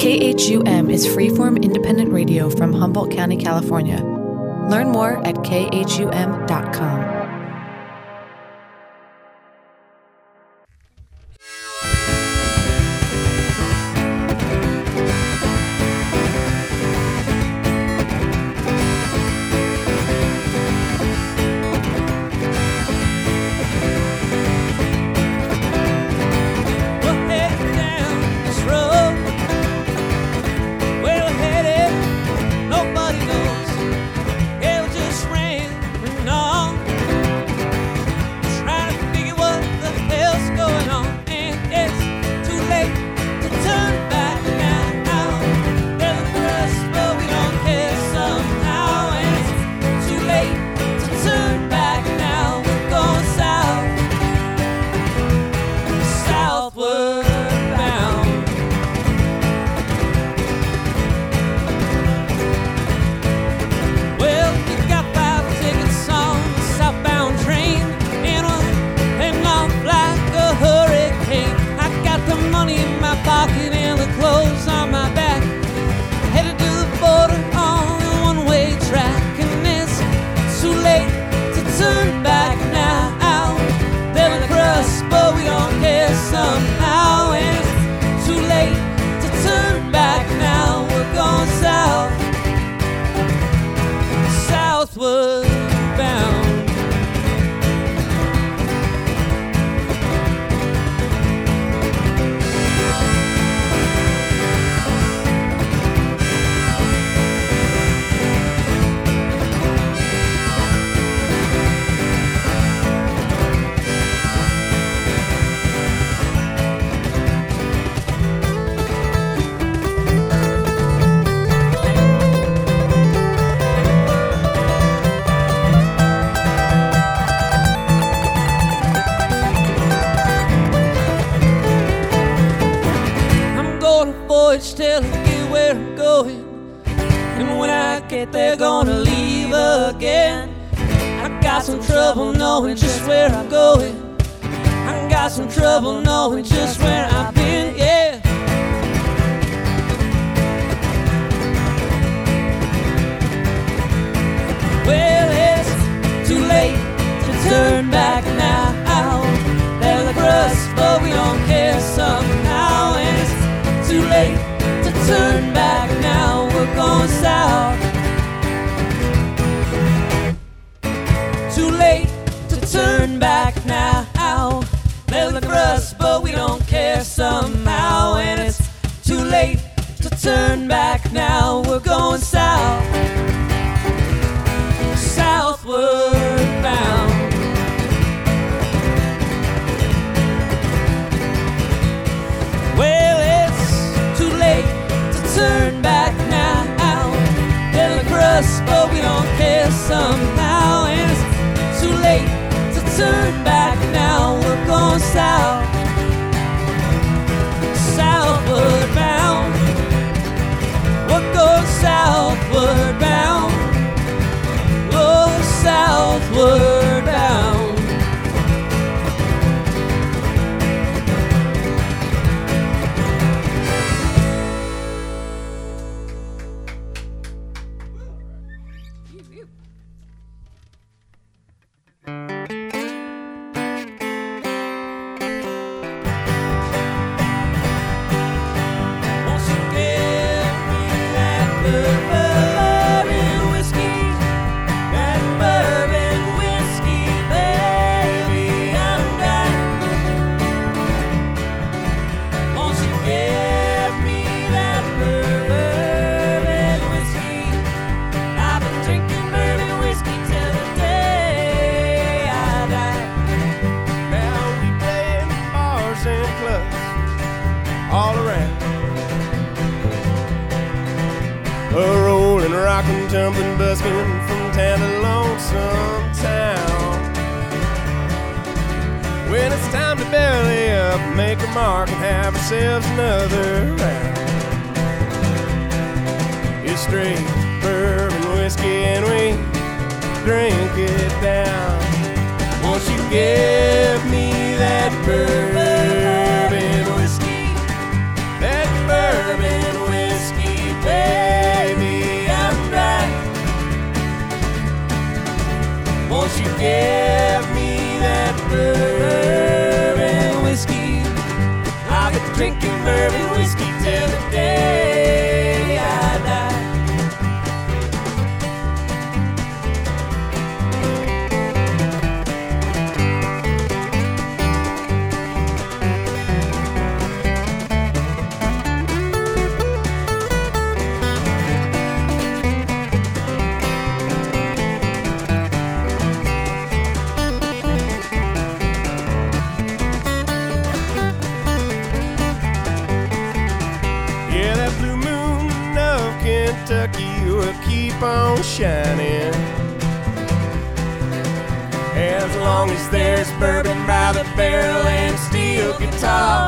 KHUM is freeform independent radio from Humboldt County, California. Learn more at khum.com. Till I get where I'm going, and when I get there, gonna leave again. I got some trouble knowing just where I'm going. I got some trouble knowing just where I've been, yeah. Well, it's too late to turn back now. There's a crust, but we don't care somehow, and it's too late to turn back now, we're going south. Too late to turn back now. There's a crust, but we don't care somehow, and it's too late to turn back now, we're going south. Southward bound. Turn back now. There's a crust, but we don't care somehow, and it's too late to turn back now. We're going south, southward bound. We're going southward bound. Oh, southward bound. Jumping, busking from town to lonesome town. When it's time to belly up, make a mark and have ourselves another round. It's straight bourbon whiskey and we drink it down. Won't you give me that bourbon whiskey? That bourbon whiskey. drinking bourbon whiskey till the day I die. Kentucky will keep on shining as long as there's bourbon by the barrel and steel guitar.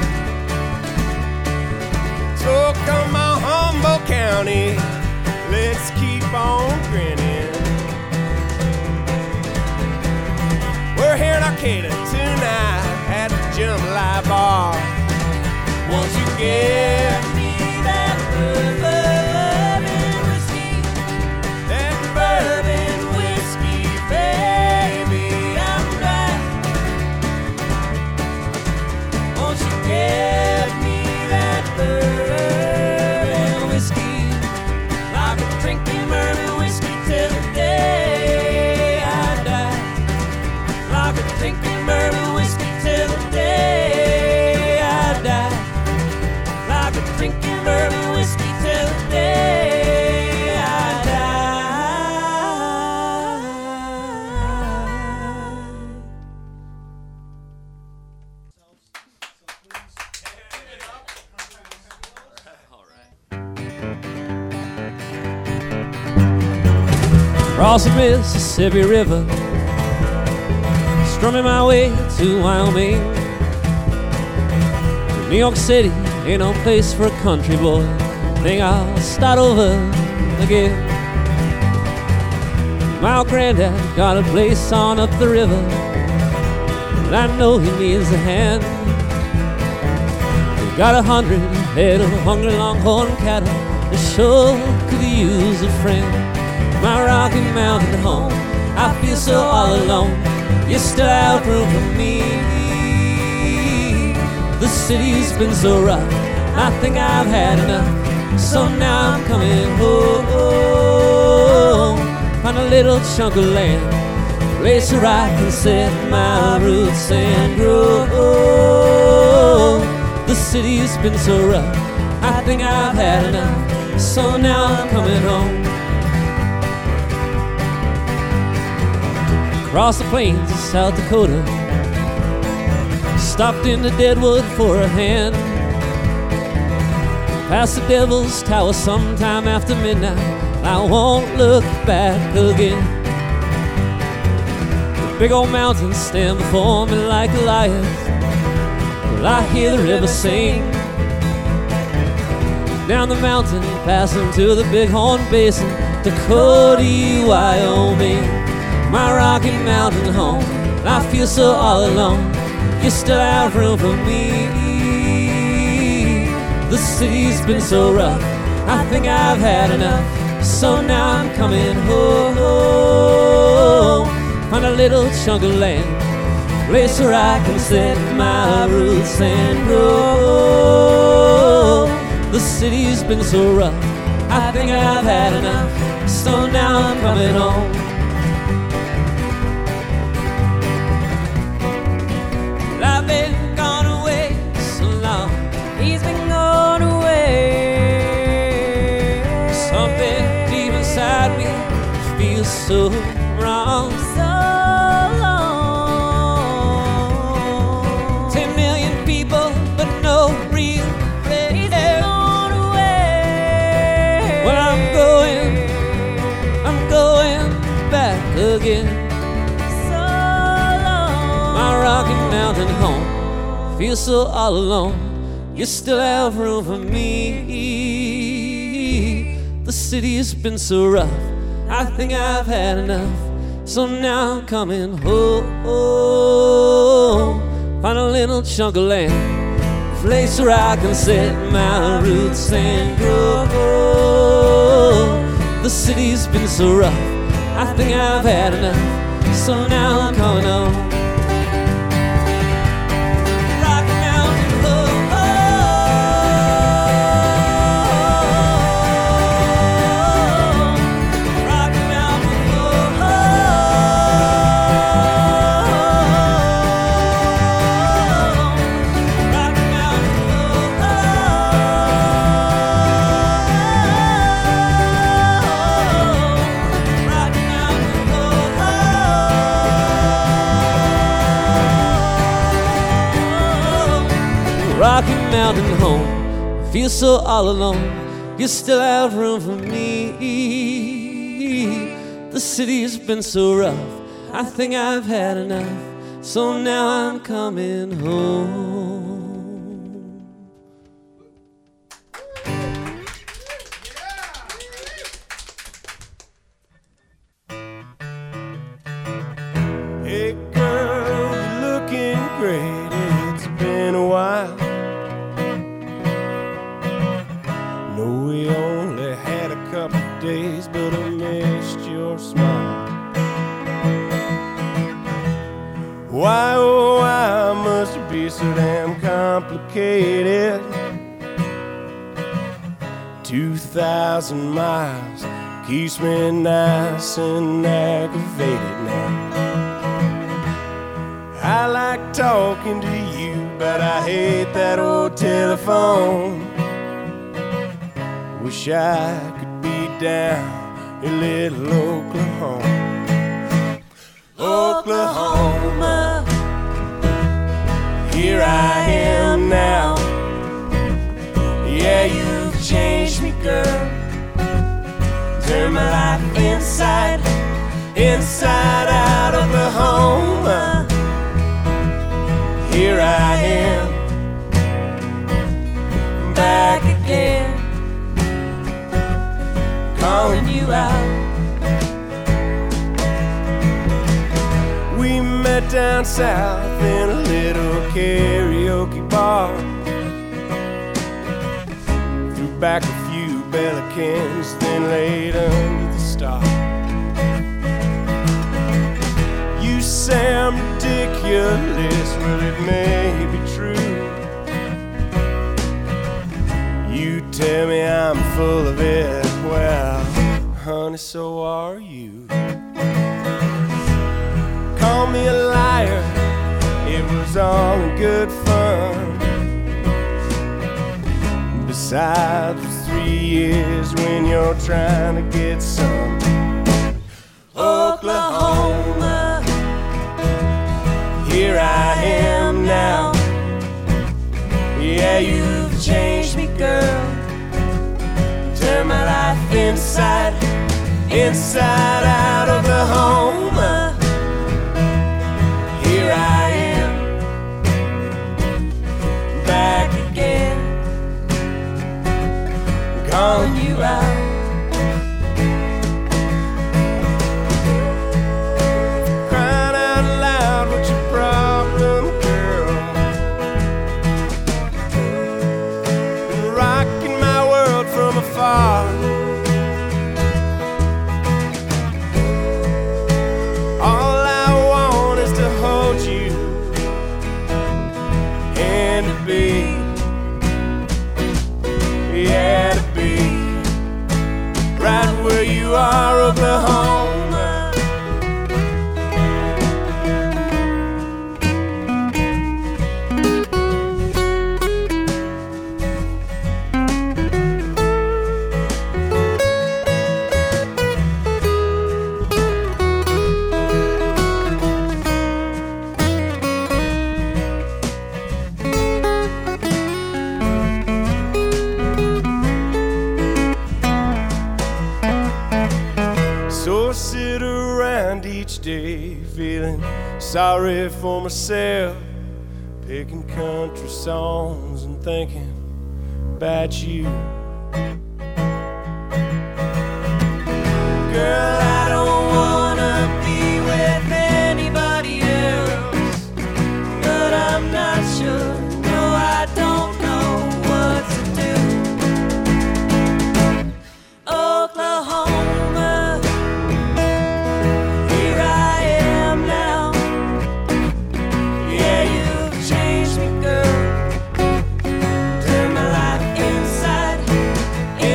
So come on, Humboldt County, let's keep on grinning. We're here in Arcata tonight at the Jambalaya Bar. Won't you give me that bourbon? Give me that bourbon whiskey, like a drinking bourbon whiskey till the day I die. Like a drinking bourbon whiskey till the day I die. Like a drinking bourbon whiskey till the day I Across the Mississippi River, strumming my way to Wyoming. New York City ain't no place for a country boy. Think I'll start over again. My old granddad got a place on up the river, and I know he needs a hand. He got 100 head of hungry longhorn cattle that sure could use a friend. My Rocky Mountain home, I feel so all alone. You still have room for me. The city's been so rough, I think I've had enough. So now I'm coming home. Find a little chunk of land, a place where I can set my roots and grow. The city's been so rough, I think I've had enough. So now I'm coming home. Across the plains of South Dakota, stopped into Deadwood for a hand. Past the Devil's Tower sometime after midnight, I won't look back again. The big old mountains stand before me like Goliath. Well, I hear the river sing. Down the mountain, passing to the Bighorn Basin, to Cody, Wyoming. My Rocky Mountain home, I feel so all alone. You still have room for me. The city's been so rough, I think I've had enough. So now I'm coming home. Find a little chunk of land, place where I can set my roots and grow. The city's been so rough, I think I've had enough. So now I'm coming home. I've been gone away so long. He's been gone away. Something deep inside me feels so wrong. So long. 10 million people, but no real place. He's been gone away. Well, I'm going back again. My Rocky Mountain home feels so all alone. You still have room for me. The city has been so rough, I think I've had enough. So now I'm coming home. Find a little chunk of land, a place where I can set my roots and grow. The city's been so rough, I think I've had enough. So now I'm coming home. Rocky Mountain, oh, oh. rounding home. I feel so all alone. You still have room for me. The city's been so rough, I think I've had enough, so now I'm coming home. Hey girl, you're looking great. It's been a while. No, we only had a couple of days, but I missed your smile. Why, oh, why must it be so damn complicated? 2,000 miles keeps me nice and aggravated now. I like talking to you, but I hate that old telephone. Wish I could be down in little Oklahoma. Oklahoma, here I am now. Yeah, you've changed me, girl. Turn my life inside, inside out. Oklahoma, here I am, back again, calling you out. We met down south in a little karaoke bar. Threw back a few Bellicans, then laid under the star. You say I'm ridiculous, well it may be true. You tell me I'm full of it, well, honey, so are you. Call me a liar, it was all in good fun. Besides, it's 3 years when you're trying to get some. Oklahoma, here I am now. Yeah, you've changed me, girl. Turn my life inside, inside out. Oklahoma, here I am, back again, calling you out. Crying out loud, what's your problem, girl? Been rocking my world from afar. All I want is to hold you and to be, yeah, to be right where you are, Oklahoma. So I sit around each day feeling sorry for myself, picking country songs and thinking about you. Girl, I don't wanna be with anybody else, but I'm not sure, no, I don't know what to do. Oklahoma, here I am now. Yeah, you've changed me, girl. Turn my life inside,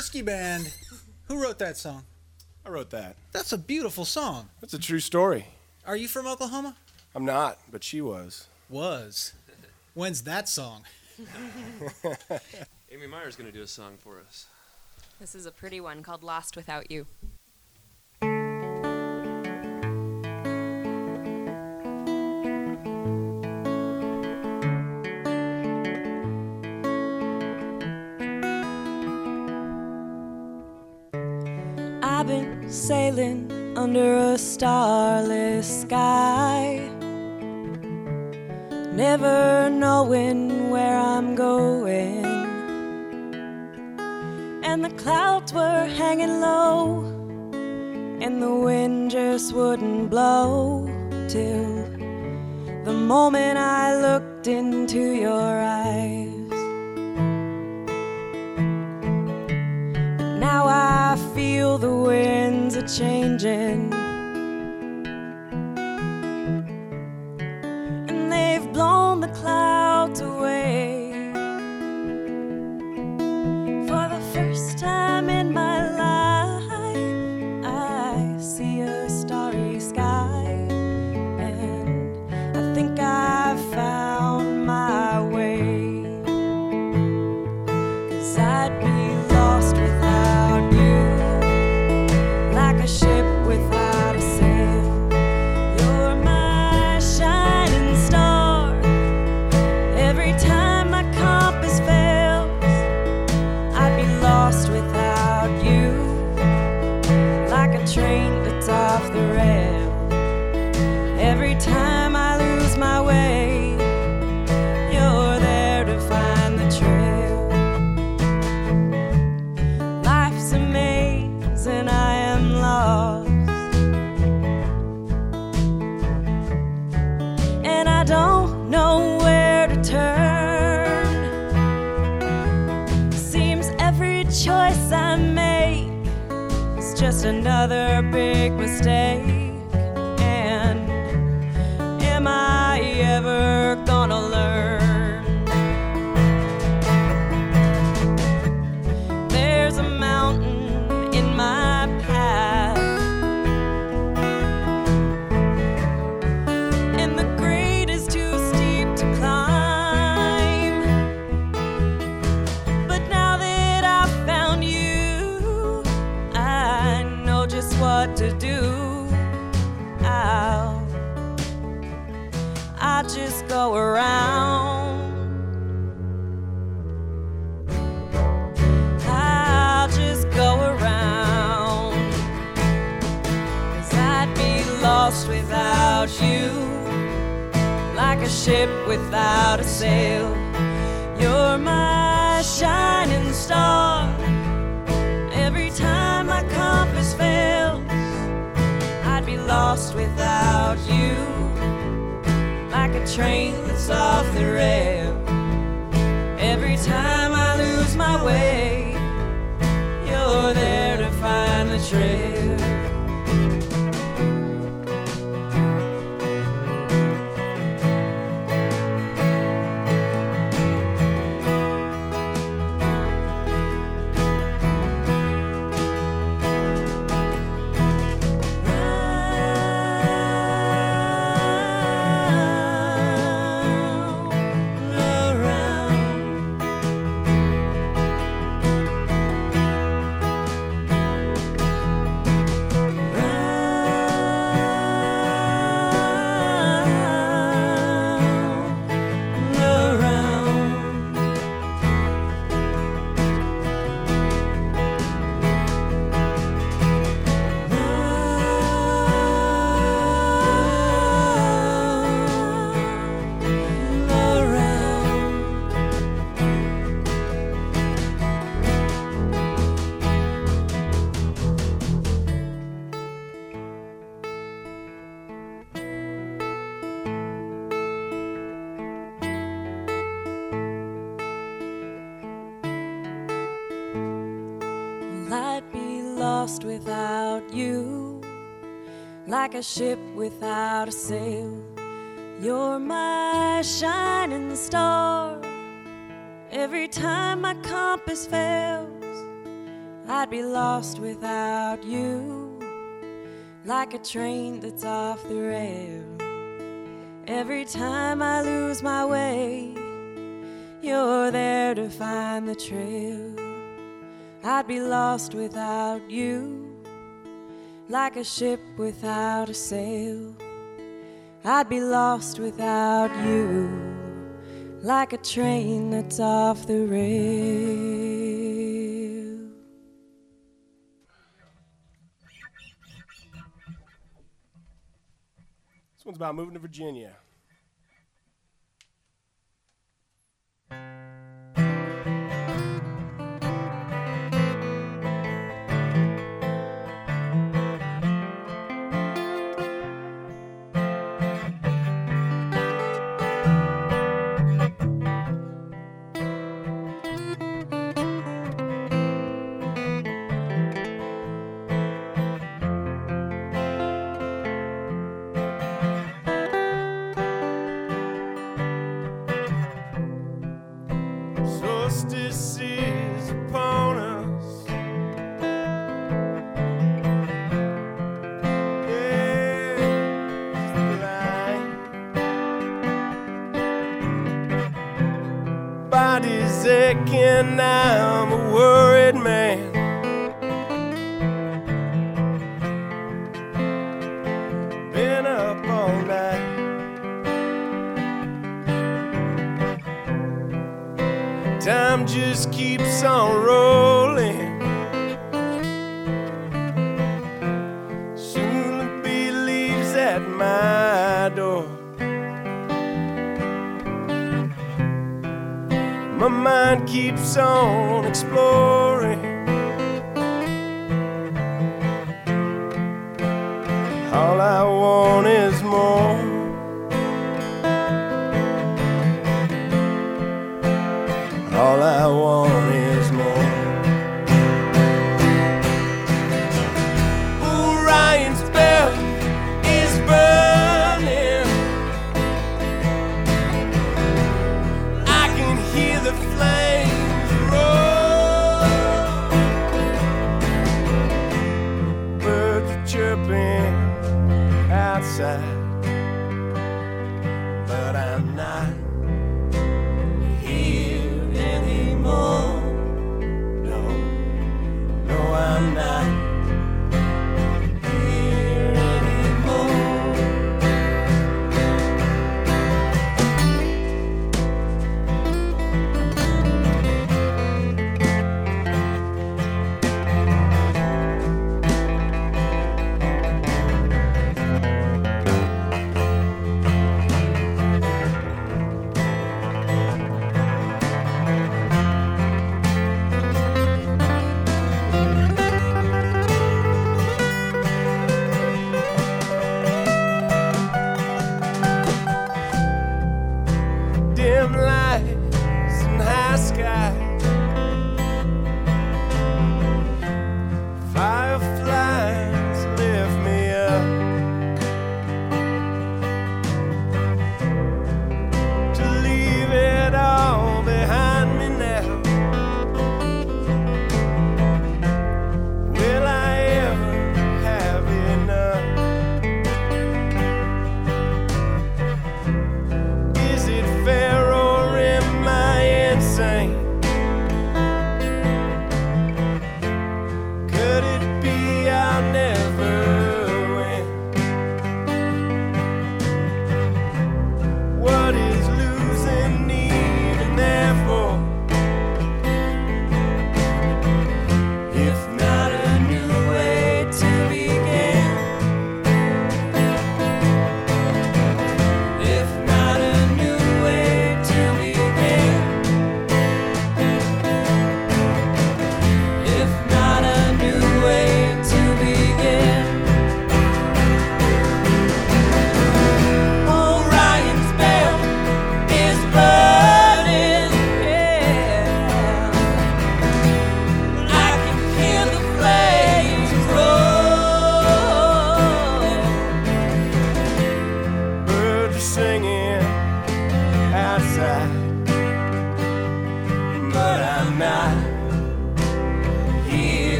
Whiskey Band. Who wrote that song? I wrote that. That's a beautiful song. That's a true story. Are you from Oklahoma? I'm not, but she was. Was. When's that song? Amy Meyer's going to do a song for us. This is a pretty one called Lost Without You. I've been sailing under a starless sky, never knowing where I'm going, and the clouds were hanging low, and the wind just wouldn't blow, till the moment I looked into your eyes. Now I feel the winds are changing, and they've blown the clouds away. For the first time in my life, I see a starry sky, and I think I found my way. 'Cause I'd be lost without you, like a ship without a sail. You're my shining star. Every time my compass fails, I'd be lost without you, like a train that's off the rail. Every time I lose my way, you're there to find the trail. Life's a maze and I am lost, and I don't know where to turn. Seems every choice I make is just another big mistake. And am I ever gonna learn? There's a mountain in my path, and the grade is too steep to climb. But now that I've found you, I know just what to do. I'll just go around. I'll just go around. 'Cause I'd be lost without you, like a ship without a sail. You're my shining star. Every time my compass fails, I'd be lost without you, like a train that's off the rail. Every time I lose my way, you're there to find the trail. I'd be lost without you, like a ship without a sail. You're my shining star. Every time my compass fails, I'd be lost without you, like a train that's off the rail. Every time I lose my way, you're there to find the trail. I'd be lost without you, like a ship without a sail. I'd be lost without you, like a train that's off the rail. This one's about moving to Virginia. Solstice is upon us. There's the light. Body's aching, I'm a worried man. Been up all night. Time just keeps on rolling. Soon the bee leaves at my door. My mind keeps on exploring. All I want is more. All I want is more. Orion's belt is burning. I can hear the flames roll. Birds are chirping outside, but I'm not anymore. No, no, I'm not here anymore.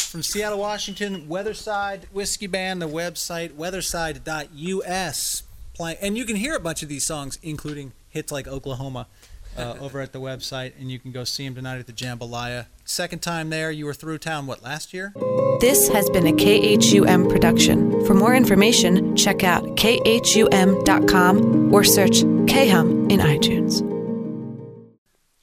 from Seattle, Washington, Weatherside Whiskey Band, the website, weatherside.us. And you can hear a bunch of these songs, including hits like Oklahoma, over at the website, and you can go see them tonight at the Jambalaya. Second time there. You were through town, last year? This has been a KHUM production. For more information, check out khum.com or search KHUM in iTunes.